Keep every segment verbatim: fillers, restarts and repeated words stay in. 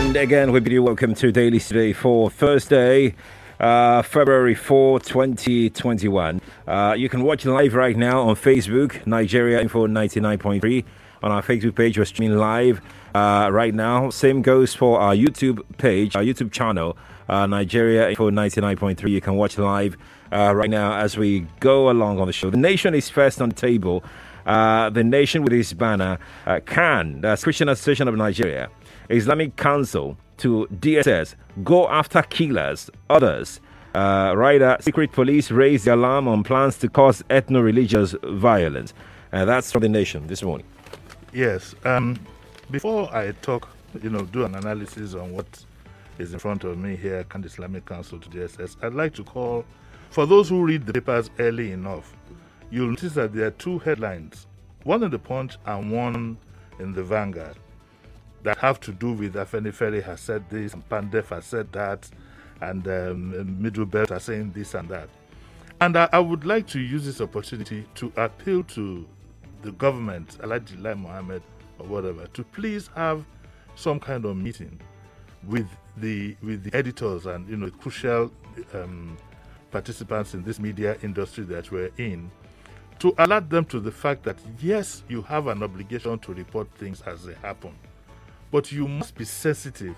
And again, we bid you welcome to Daily Today for Thursday, uh, February fourth, twenty twenty-one. Uh, you can watch live right now on Facebook, Nigeria Info ninety-nine point three. On our Facebook page, we're streaming live uh, right now. Same goes for our YouTube page, our YouTube channel, uh, Nigeria Info ninety-nine point three. You can watch live uh, right now as we go along on the show. The nation is first on the table. Uh, the nation with its banner, uh, C A N, that's Christian Association of Nigeria, Islamic Council, to D S S, go after killers, others. Uh, Rider, secret police raise the alarm on plans to cause ethno-religious violence. Uh, that's from the nation this morning. Yes. Um, before I talk, you know, do an analysis on what is in front of me here, C A N Islamic Council to D S S, I'd like to call, for those who read the papers early enough, you'll notice that there are two headlines, one in the Punch and one in the Vanguard, that have to do with Afenifere has said this, and Pandef has said that, and um, Middle Belt are saying this and that. And I, I would like to use this opportunity to appeal to the government, Alhaji Lai Mohammed or whatever, to please have some kind of meeting with the with the editors and you know crucial um, participants in this media industry that we're in, to alert them to the fact that yes, you have an obligation to report things as they happen, but you must be sensitive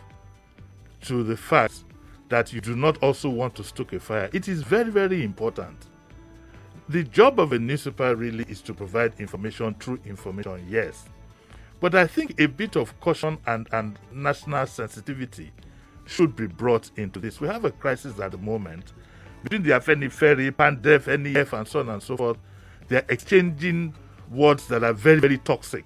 to the fact that you do not also want to stoke a fire. It is very, very important. The job of a newspaper really is to provide information, true information, yes. But I think a bit of caution and, and national sensitivity should be brought into this. We have a crisis at the moment between the Afenifere, Pandef, N E F, and so on and so forth. They're exchanging words that are very, very toxic.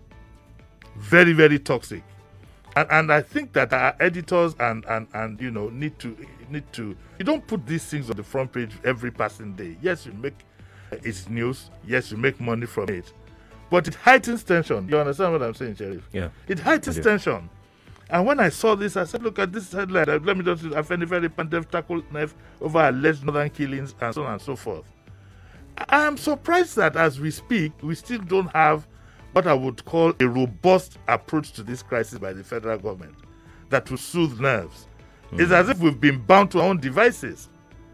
Very, very toxic. And, and I think that our editors and, and, and you know need to need to you don't put these things on the front page every passing day. Yes, you make uh, it's news. Yes, you make money from it, but it heightens tension. You understand what I'm saying, Sheriff? Yeah. It heightens tension. And when I saw this, I said, "Look at this headline. Let me just Afenifere Pandef tackle knife over alleged northern killings and so on and so forth." I am surprised that as we speak, we still don't have what I would call a robust approach to this crisis by the federal government that will soothe nerves. Mm. It's as if we've been bound to our own devices.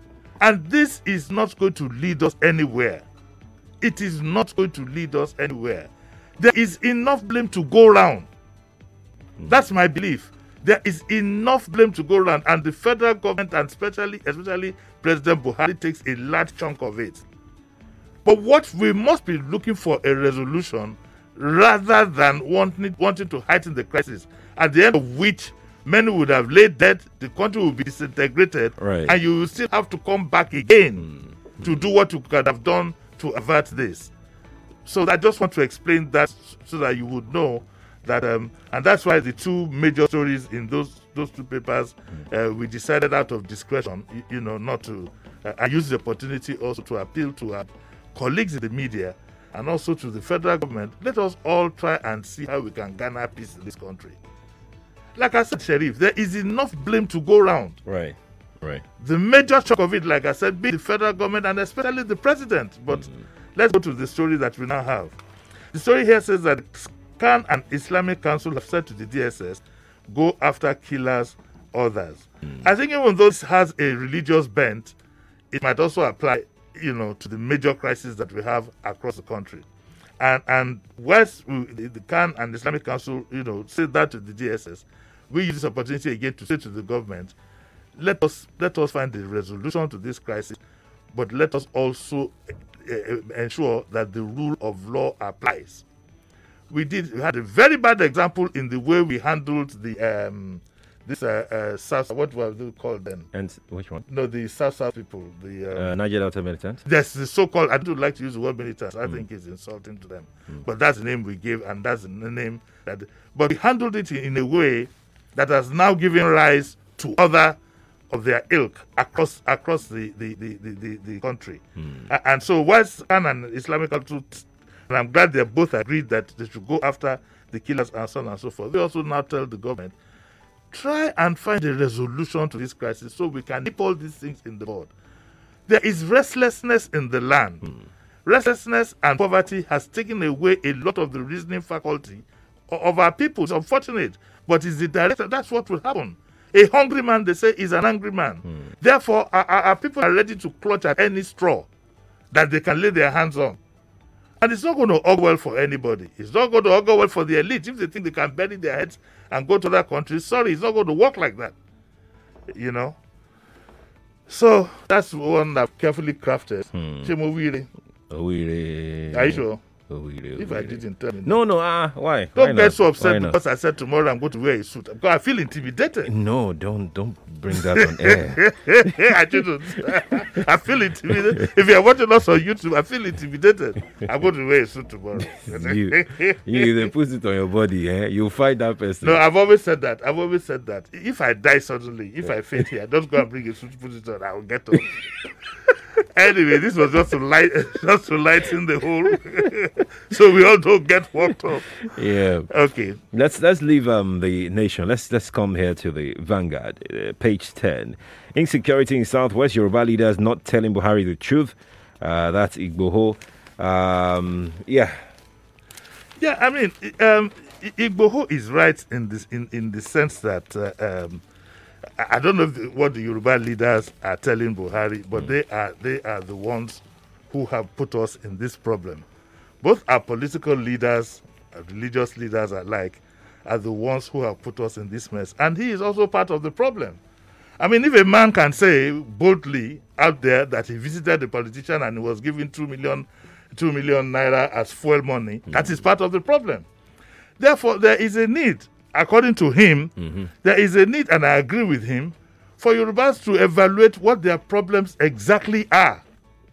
And this is not going to lead us anywhere. It is not going to lead us anywhere. There is enough blame to go around. Mm. That's my belief. There is enough blame to go around, and the federal government, and especially, especially President Buhari, takes a large chunk of it. But what we must be looking for a resolution rather than wanting, wanting to heighten the crisis, at the end of which many would have laid dead, the country will be disintegrated, right, and you will still have to come back again mm. to do what you could have done to avert this. So I just want to explain that so that you would know that, um, and that's why the two major stories in those those two papers, mm. uh, we decided out of discretion, you, you know, not to. Uh, I use the opportunity also to appeal to our colleagues in the media and also to the federal government. Let us all try and see how we can garner peace in this country. Like I said, Sheriff, there is enough blame to go around. Right, right. The major chunk of it, like I said, be the federal government and especially the president. But mm-hmm. let's go to the story that we now have. The story here says that C A N and Islamic Council have said to the D S S, go after killers, others. Mm. I think even though this has a religious bent, it might also apply, you know, to the major crisis that we have across the country. And and whilst we, the, the C A N and the Islamic Council, you know, say that to the D S S, we use this opportunity again to say to the government, let us let us find the resolution to this crisis, but let us also uh, ensure that the rule of law applies. We did we had a very bad example in the way we handled the um, this uh, uh, South, what were they called then? And which one? No, the South South people. The um, uh, Niger Delta militants? Yes, the so-called, I don't like to use the word militants. I mm. think it's insulting to them. Mm. But that's the name we gave, and that's the name that... But we handled it in a way that has now given rise to other of their ilk across across the, the, the, the, the, the country. Mm. Uh, and so whilst C A N and Islamic Council, and I'm glad they both agreed that they should go after the killers and so on and so forth, we also now tell the government, try and find a resolution to this crisis so we can nip all these things in the bud. There is restlessness in the land. Mm. Restlessness and poverty has taken away a lot of the reasoning faculty of our people. It's unfortunate. but it's the director. That's what will happen. A hungry man, they say, is an angry man. Hmm. Therefore, our, our people are ready to clutch at any straw that they can lay their hands on. And it's not going to augur well for anybody. It's not going to augur well for the elite. If they think they can bury their heads and go to other countries, sorry, it's not going to work like that. You know? So, that's one I've carefully crafted. Hmm. Chimowire. Oh, really? Are you sure? Oh, really? If I didn't tell me. No, no, ah, why? Don't Why get not? so upset Why not? because I said tomorrow I'm going to wear a suit. Because I feel intimidated. No, don't don't bring that on air. I shouldn't. I feel intimidated. If you're watching us on YouTube, I feel intimidated. I'm going to wear a suit tomorrow. you, you they put it on your body, eh? You'll fight that person. No, I've always said that. I've always said that. If I die suddenly, if I faint here, don't go and bring a suit, put it on. I will get on. Anyway, this was just to light, just to lighten the whole, so we all don't get worked up. Yeah. Okay. Let's let's leave um the nation. Let's let's come here to the Vanguard, uh, page ten. Insecurity in Southwest. Yoruba leaders not telling Buhari the truth. Uh, that's Igboho. Um, yeah. Yeah, I mean, um, Igboho is right in this in, in the sense that uh, um, I don't know if the, what the Yoruba leaders are telling Buhari, but mm. they are they are the ones who have put us in this problem. Both our political leaders, our religious leaders alike, are the ones who have put us in this mess, and he is also part of the problem. I mean, if a man can say boldly out there that he visited the politician and he was given two million, two million naira as fuel money, mm. that is part of the problem. Therefore, there is a need. According to him, mm-hmm. there is a need, and I agree with him, for Yorubas to evaluate what their problems exactly are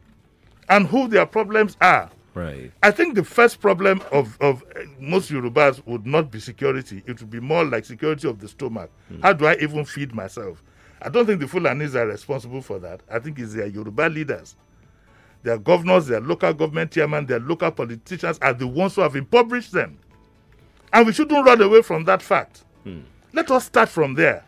and who their problems are. Right. I think the first problem of, of most Yorubas would not be security. It would be more like security of the stomach. Mm. How do I even feed myself? I don't think the Fulanis are responsible for that. I think it's their Yoruba leaders. Their governors, their local government chairmen, their local politicians are the ones who have impoverished them. And we shouldn't run away from that fact. Hmm. Let us start from there.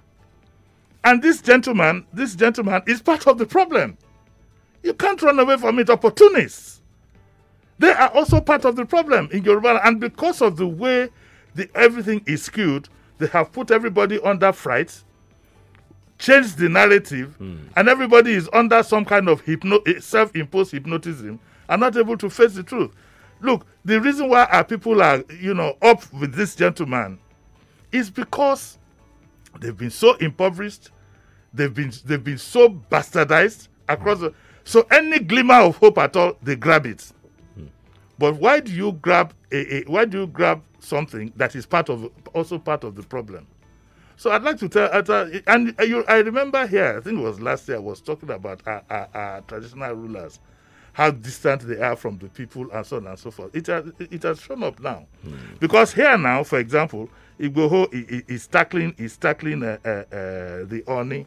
And this gentleman, this gentleman is part of the problem. You can't run away from it. Opportunists. They are also part of the problem in Yoruba. And because of the way the, everything is skewed, they have put everybody under fright, changed the narrative, hmm. and everybody is under some kind of hypno- self-imposed hypnotism and not able to face the truth. Look, the reason why our people are, you know, up with this gentleman is because they've been so impoverished, they've been they've been so bastardized across the, so any glimmer of hope at all, they grab it. Hmm. But why do you grab a, a why do you grab something that is part of also part of the problem? So I'd like to tell, uh, tell and you, I remember here, I think it was last year, I was talking about our, our, our traditional rulers, how distant they are from the people, and so on and so forth. It has, it has shown up now. Hmm. Because here now, for example, Igboho is tackling, is tackling uh, uh, uh, the Oni,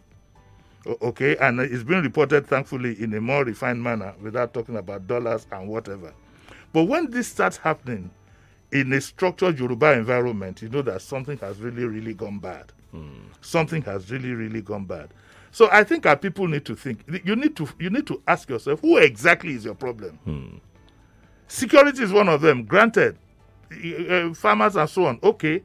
okay, and it's been reported, thankfully, in a more refined manner without talking about dollars and whatever. But when this starts happening in a structured Yoruba environment, you know that something has really, really gone bad. Hmm. Something has really, really gone bad. So I think our people need to think. You need to you need to ask yourself, who exactly is your problem? Hmm. Security is one of them. Granted, uh, farmers and so on. Okay,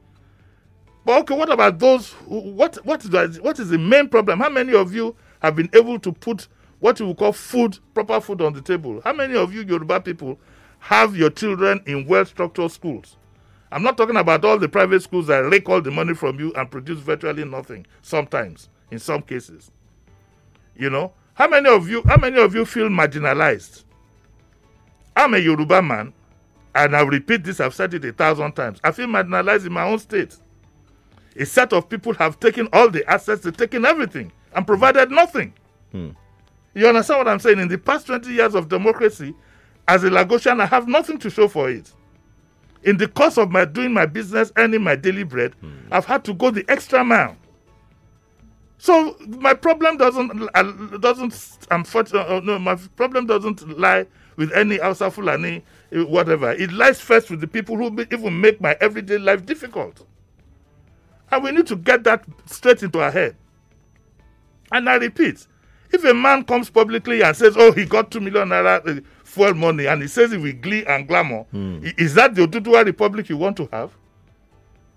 but okay, what about those? Who, what what is the, what is the main problem? How many of you have been able to put what you would call food, proper food, on the table? How many of you Yoruba people have your children in well-structured schools? I'm not talking about all the private schools that rake all the money from you and produce virtually nothing. Sometimes, in some cases. You know, how many of you, how many of you feel marginalized? I'm a Yoruba man, and I repeat this, I've said it a thousand times. I feel marginalized in my own state. A set of people have taken all the assets, they've taken everything, and provided nothing. Hmm. You understand what I'm saying? In the past twenty years of democracy, as a Lagosian, I have nothing to show for it. In the course of my doing my business, earning my daily bread, hmm. I've had to go the extra mile. So my problem doesn't uh, doesn't unfortunately uh, no my problem doesn't lie with any Hausa Fulani uh, whatever. It lies first with the people who be, even make my everyday life difficult. And we need to get that straight into our head. And I repeat, if a man comes publicly and says, "Oh, he got two million naira uh, fuel money," and he says it with glee and glamour, hmm. is that the Oduduwa Republic you want to have?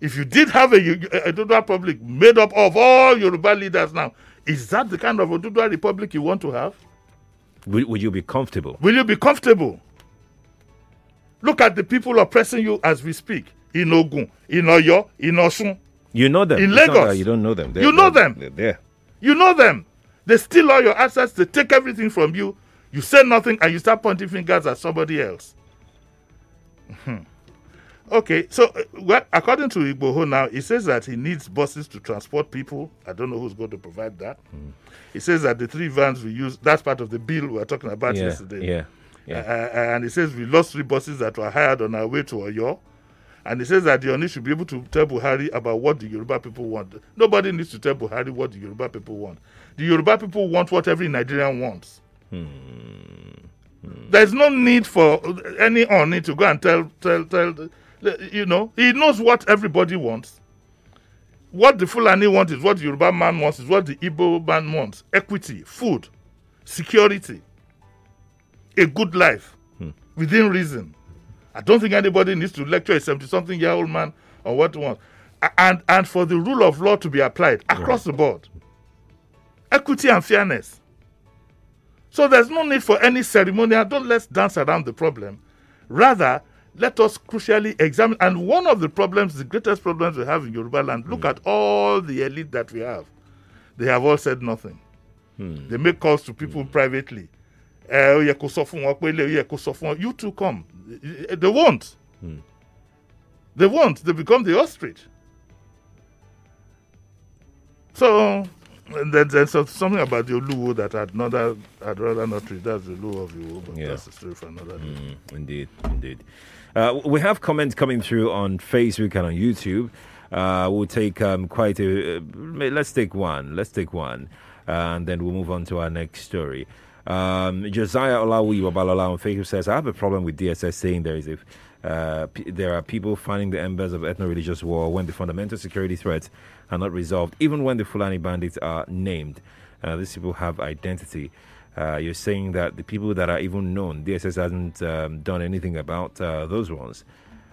If you did have a, a Oduduwa Republic made up of all Yoruba leaders now, is that the kind of Oduduwa Republic you want to have? Will, will you be comfortable? Will you be comfortable? Look at the people oppressing you as we speak. In Ogun, in Oyo, in Osun. You know them. In It's not Lagos. that you don't know them. They're, You know they're- them. They're there. You know them. They steal all your assets. They take everything from you. You say nothing and you start pointing fingers at somebody else. Mhm. Okay, so uh, well, according to Igboho now, he says that he needs buses to transport people. I don't know who's going to provide that. Mm. He says that the three vans we use, that's part of the bill we were talking about Yeah, yesterday. yeah, yeah. Uh, and he says we lost three buses that were hired on our way to Oyo. And he says that the Oni should be able to tell Buhari about what the Yoruba people want. Nobody needs to tell Buhari what the Yoruba people want. The Yoruba people want what every Nigerian wants. Hmm. Hmm. There's no need for any Oni to go and tell, tell, tell, you know, he knows what everybody wants. What the Fulani wants is what the Yoruba man wants, is what the Igbo man wants. Equity, food, security, a good life, hmm. within reason. I don't think anybody needs to lecture a seventy-something-year-old man on what he wants. And, and for the rule of law to be applied across yeah. the board. Equity and fairness. So there's no need for any ceremonial. Don't let's dance around the problem. Rather, let us crucially examine. And one of the problems, the greatest problems we have in Yoruba land, look mm. at all the elite that we have. They have all said nothing. Mm. They make calls to people mm. privately. Uh, you two come. They won't. Mm. They won't. They become the ostrich. So, and then there's something about the Oluwo that I'd, not, I'd rather not read. That's the Oluwo of you, but yeah. that's a story for another day. Mm, indeed, indeed. Uh, we have comments coming through on Facebook and on YouTube. Uh, we'll take um, quite a... Uh, let's take one. Let's take one. Uh, and then we'll move on to our next story. Um, Josiah Olawi Wabalola on Facebook says, I have a problem with D S S saying there is a, uh, p- there are people finding the embers of ethno-religious war when the fundamental security threats are not resolved, even when the Fulani bandits are named. Uh, these people have identity. Uh, you're saying that the people that are even known, D S S hasn't um, done anything about uh, those ones.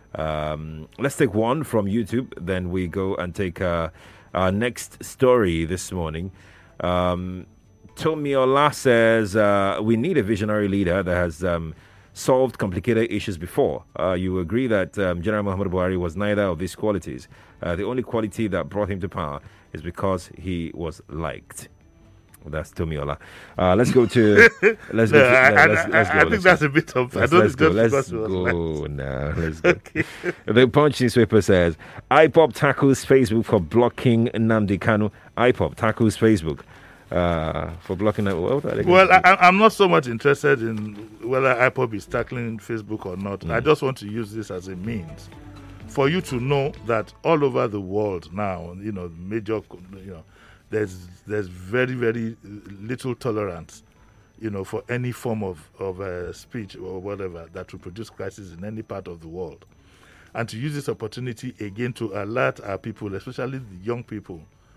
Um, let's take one from YouTube, then we go and take uh, our next story this morning. Um, Tomiola says, uh, we need a visionary leader that has um, solved complicated issues before. Uh, you agree that um, General Muhammadu Buhari was neither of these qualities. Uh, the only quality that brought him to power is because he was liked. That's Tomiola. Uh, let's go to... Let's go. To, no, I, no, let's, I, let's go. I think let's that's go. a bit of... Let's, I don't let's go. think Let's go go now. Let's go. Okay. The Punch newspaper says, I P O B tackles Facebook for blocking Nnamdi Kanu. I P O B tackles Facebook uh, for blocking... What are they well, I, I'm not so much interested in whether I P O B is tackling Facebook or not. Mm. I just want to use this as a means for you to know that all over the world now, you know, major, you know, there's there's very, very little tolerance, you know, for any form of, of uh, speech or whatever that will produce crisis in any part of the world. And to use this opportunity again to alert our people, especially the young people,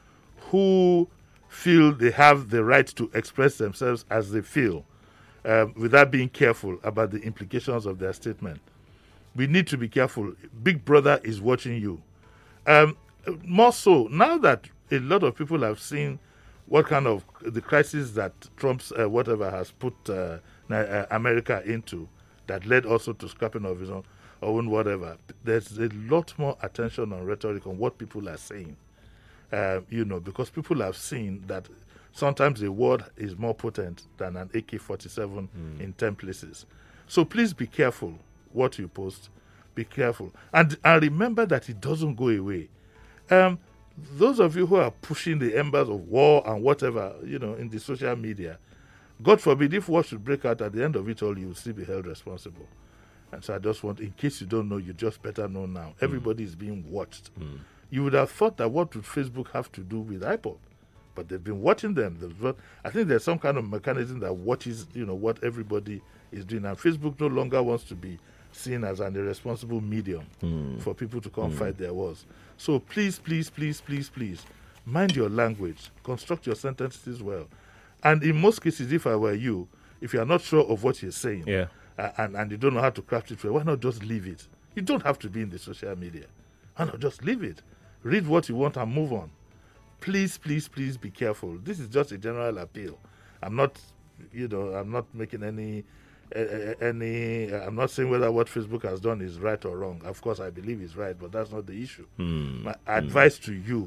who feel they have the right to express themselves as they feel, um, without being careful about the implications of their statement. We need to be careful. Big Brother is watching you. Um, more so, now that a lot of people have seen what kind of the crisis that Trump's uh, whatever has put uh, uh, America into, that led also to scrapping of his own, own whatever. There's a lot more attention on rhetoric, on what people are saying. Uh, you know, because people have seen that sometimes a word is more potent than an A K forty-seven mm. in ten places. So please be careful what you post. Be careful. And, and remember that it doesn't go away. Um, those of you who are pushing the embers of war and whatever, you know, in the social media, God forbid, if war should break out at the end of it all, you will still be held responsible. And so I just want, in case you don't know, you just better know now. Mm. Everybody is being watched. Mm. You would have thought that what would Facebook have to do with I P O B? But they've been watching them. I think there's some kind of mechanism that watches, you know, what everybody is doing. And Facebook no longer wants to be seen as an irresponsible medium mm. for people to come mm. fight their wars. So please, please, please, please, please, mind your language. Construct your sentences well. And in most cases, if I were you, if you are not sure of what you're saying, yeah. uh, and, and you don't know how to craft it well, why not just leave it? You don't have to be in the social media. And I'll just leave it. Read what you want and move on. Please, please, please be careful. This is just a general appeal. I'm not, you know, I'm not making any, uh, any. Uh, I'm not saying whether what Facebook has done is right or wrong. Of course, I believe it's right, but that's not the issue. Mm. My mm. advice to you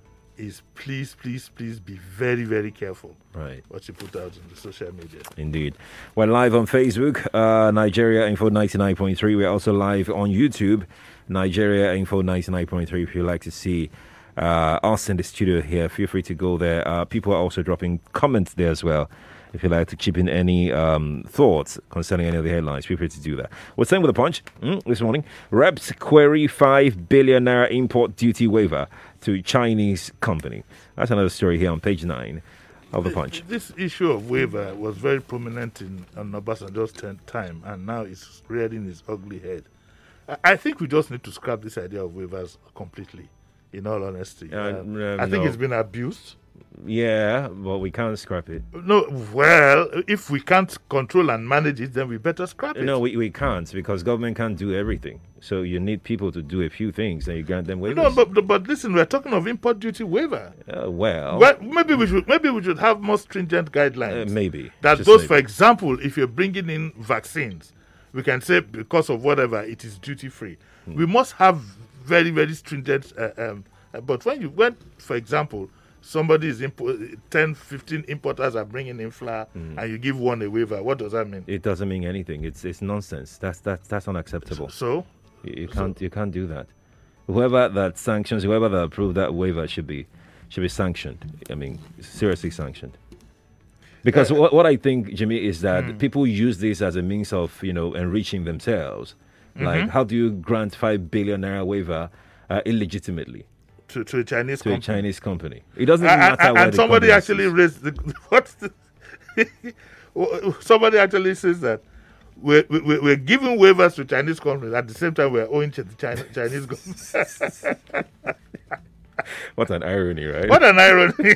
is please, please, please be very, very careful. Right. What you put out in the social media. Indeed. We're live on Facebook, uh, Nigeria Info ninety-nine point three. We're also live on YouTube, Nigeria Info ninety-nine point three. If you'd like to see uh, us in the studio here, feel free to go there. Uh, people are also dropping comments there as well. If you'd like to chip in any um, thoughts concerning any of the headlines, feel free to do that. What's saying with a punch mm, this morning? Reps query five billion naira import duty waiver to Chinese company. That's another story here on page nine of the punch. This issue of waiver was very prominent in on Obasanjo's time, and now it's rearing its ugly head. I, I think we just need to scrap this idea of waivers completely, in all honesty. Uh, um, um, I think no. it's been abused. Yeah, but we can't scrap it. No, well, if we can't control and manage it, then we better scrap it. No, we, we can't, because government can't do everything. So you need people to do a few things, and you grant them waivers. No, but but listen, we're talking of import duty waiver. Uh, well, Well, maybe we should maybe we should have more stringent guidelines. uh, maybe. That Just those, maybe. for example, if you're bringing in vaccines, we can say because of whatever, it is duty free. Hmm. We must have very, very stringent. Uh, um, uh, but when you when, for example, somebody is impo- ten, fifteen importers are bringing in flour, Hmm. and you give one a waiver, what does that mean? It doesn't mean anything. It's it's nonsense. That's that's that's unacceptable. So, You, you can't you can't do that. Whoever that sanctions, whoever that approved that waiver should be should be sanctioned. I mean, seriously sanctioned. Because Uh, what what I think, Jimmy, is that mm. people use this as a means of you know enriching themselves. Like, how do you grant five billion naira waiver uh, illegitimately to, to a Chinese to company. a Chinese company? It doesn't even and, matter and, where and the somebody company actually is. raised the what's the somebody actually says that we're, we're, we're giving waivers to Chinese companies at the same time we're owing to the China, Chinese government. What an irony, right? What an irony.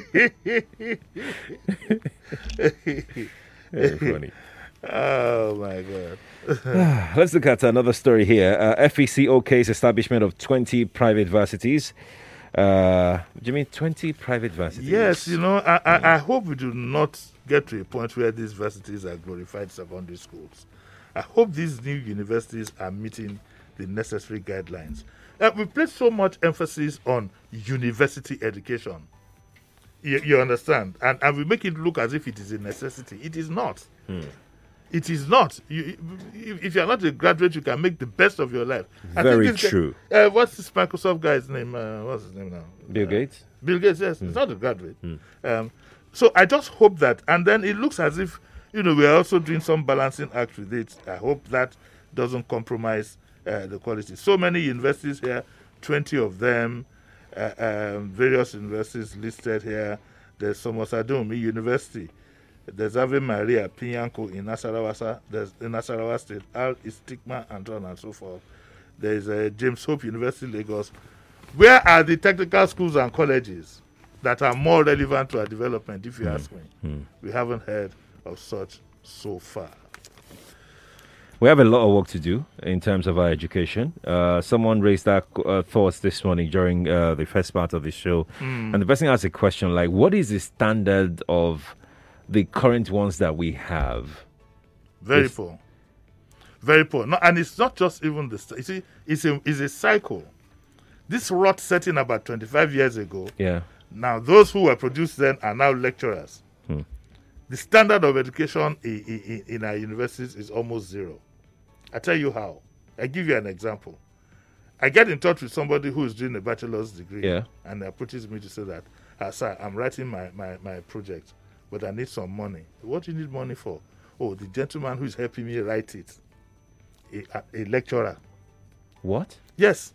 Very funny. Oh my God. Let's look at another story here. Uh, F E C okays establishment of twenty private varsities. Uh, do you mean twenty private varsities? Yes, you know, I, I, I hope we do not get to a point where these varsities are glorified secondary schools. I hope these new universities are meeting the necessary guidelines. Uh, we place so much emphasis on university education. You, you understand? And, and we make it look as if it is a necessity. It is not. Hmm. It is not. You, if if you're not a graduate, you can make the best of your life. I think Very this guy- true. uh, what's this Microsoft guy's name? Uh, what's his name now? Bill Uh, Gates? Bill Gates, yes. He's not a graduate. Um, so I just hope that, and then it looks as if, you know, we're also doing some balancing act with it. I hope that doesn't compromise uh, the quality. So many universities here, twenty of them, uh, um, various universities listed here. There's Somosadumi University. There's Ave Maria Pinyanko in Nasarawa, there's in Nasarawa State, Al Istigma, and so on and so forth. There's uh, James Hope University, Lagos. Where are the technical schools and colleges that are more relevant to our development, if you ask me? Hmm. We haven't heard of such so far. We have a lot of work to do in terms of our education. Uh, someone raised that uh, thoughts this morning during uh, the first part of the show. And the person asked a question like, what is the standard of the current ones that we have? Very Yes. poor. Very poor. No, and it's not just even the... st- You see, it's a, it's a cycle. This rot set in about twenty-five years ago. Yeah. Now, those who were produced then are now lecturers. Hmm. The standard of education in, in, in our universities is almost zero. I tell you how. I give you an example. I get in touch with somebody who is doing a bachelor's degree, Yeah. and they approaches me to say that, ah, sir, I'm writing my, my, my project, but I need some money. What do you need money for? Oh, the gentleman who is helping me write it, a, a, a lecturer. What? Yes.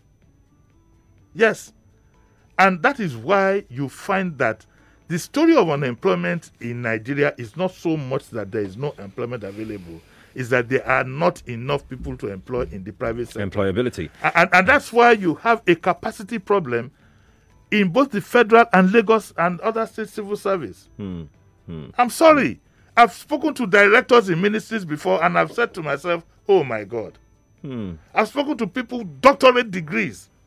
Yes. And that is why you find that the story of unemployment in Nigeria is not so much that there is no employment available, is that there are not enough people to employ in the private sector. Employability. A- And, and that's why you have a capacity problem in both the federal and Lagos and other state civil service. Hmm. I'm sorry. I've spoken to directors in ministries before, and I've said to myself, oh my God. Hmm. I've spoken to people, doctorate degrees.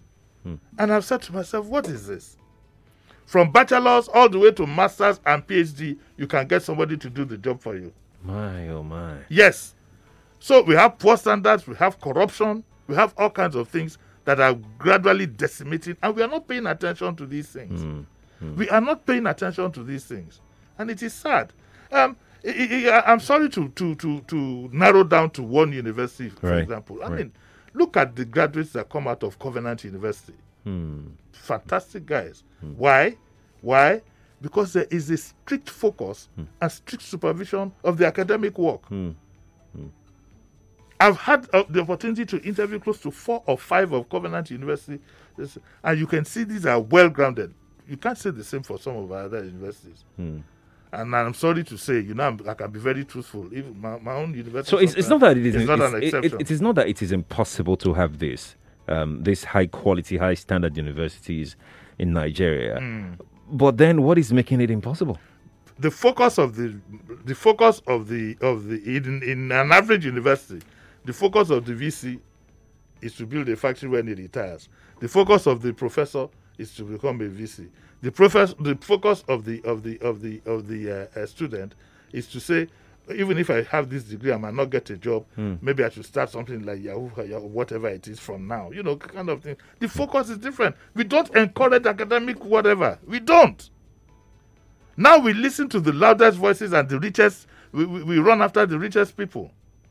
Mm. And I've said to myself, what is this? From bachelor's all the way to master's and PhD, you can get somebody to do the job for you. My, oh my. Yes. So we have poor standards, we have corruption, we have all kinds of things that are gradually decimating, and we are not paying attention to these things. Mm. Mm. We are not paying attention to these things. And it is sad. Um, I, I, I'm sorry to, to, to, to narrow down to one university, for right. example. I right. mean, look at the graduates that come out of Covenant University. Mm. Fantastic guys. Mm. Why? Why? Because there is a strict focus mm. and strict supervision of the academic work. Mm. Mm. I've had uh, the opportunity to interview close to four or five of Covenant University, and you can see these are well-grounded. You can't say the same for some of our other universities. Mm. And I'm sorry to say, you know, I'm, I can be very truthful. Even my, my own university. So it's, it's not that it is not it's, an exception. It, it is not that it is impossible to have this, um, this high quality, high standard universities in Nigeria. Mm. But then, what is making it impossible? The focus of the, the focus of the of the in, in an average university, the focus of the V C is to build a factory when he retires. The focus of the professor is to become a V C. The professor, the focus of the of the of the of the uh, uh, student is to say, even if I have this degree, I might not get a job. Mm. Maybe I should start something like Yahoo, Yahoo, whatever it is from now. You know, kind of thing. The focus is different. We don't encourage academic whatever. We don't. Now we listen to the loudest voices and the richest. We, we, we run after the richest people.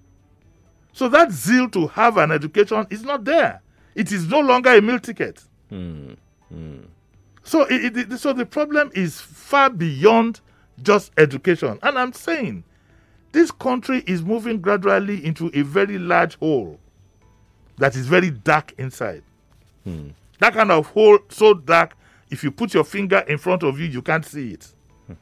So that zeal to have an education is not there. It is no longer a meal ticket. Mm. Mm. So, it, it, so the problem is far beyond just education. And I'm saying, this country is moving gradually into a very large hole that is very dark inside. Hmm. That kind of hole, so dark, if you put your finger in front of you, you can't see it. Hmm.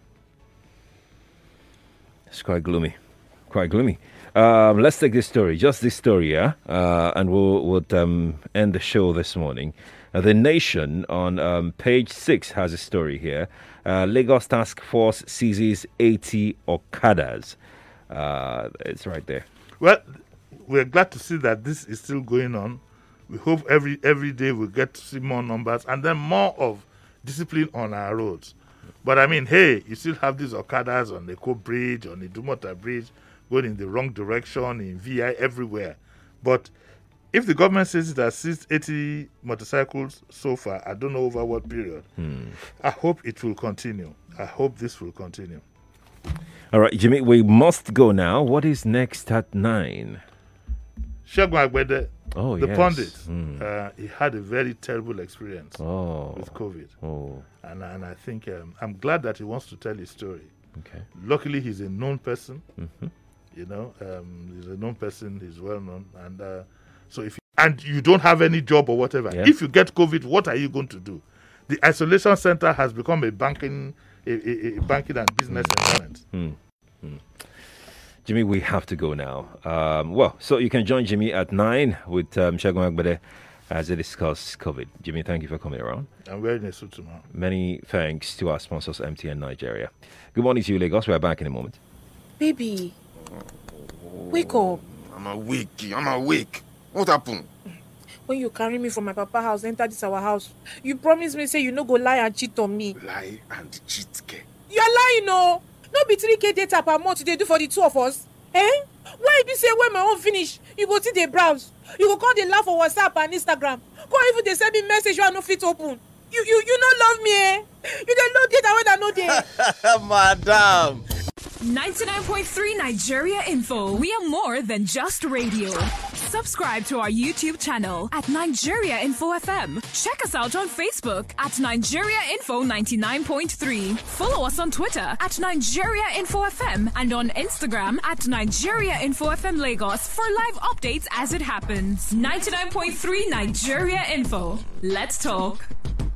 It's quite gloomy. Quite gloomy. Um, let's take this story, just this story, yeah? Uh, and we'll, we'll um, end the show this morning. Uh, the Nation on um, page six has a story here. Uh, Lagos Task Force seizes eighty Okadas. Uh, it's right there. Well, we're glad to see that this is still going on. We hope every every day we get to see more numbers and then more of discipline on our roads. But I mean, hey, you still have these Okadas on the Eko Bridge, on the Dumota Bridge, going in the wrong direction, in V I, everywhere. But if the government says it has seized eighty motorcycles so far, I don't know over what period, hmm. I hope it will continue. I hope this will continue. All right, Jimmy, we must go now. What is next at nine? Segun Agbede, oh, the yes. pundit, mm. uh, he had a very terrible experience oh. with COVID. Oh. And, and I think um, I'm glad that he wants to tell his story. Okay. Luckily, he's a known person. Mm-hmm. You know, um, he's a known person. He's well known. And uh, so if you, and you don't have any job or whatever, yeah. if you get COVID, what are you going to do? The isolation center has become a banking, a, a, a banking and business mm. environment. Mm. Mm. Jimmy, we have to go now. Um, well, so you can join Jimmy at nine with um, Segun Agbede as they discuss COVID. Jimmy, thank you for coming around. I'm wearing a suit tomorrow. Many thanks to our sponsors, M T N Nigeria. Good morning to you, Lagos. We're back in a moment. Baby, wake up. I'm awake. I'm awake. What happened? When you carry me from my papa house, enter this our house, you promise me say you no go lie and cheat on me. Lie and cheat, ke? You're lying, no. No be three K data per month they do for the two of us. Eh? Why be say when my own finish, you go see the browse. You go call the laugh for WhatsApp and Instagram. Go even they send me message you are no fit open. You you you not love me, eh? You don't know data when I know they. Madam. ninety-nine point three Nigeria Info. We are more than just radio. Subscribe to our YouTube channel at Nigeria Info F M. Check us out on Facebook at Nigeria Info ninety-nine point three. Follow us on Twitter at Nigeria Info F M and on Instagram at Nigeria Info F M Lagos for live updates as it happens. ninety-nine point three Nigeria Info. Let's talk.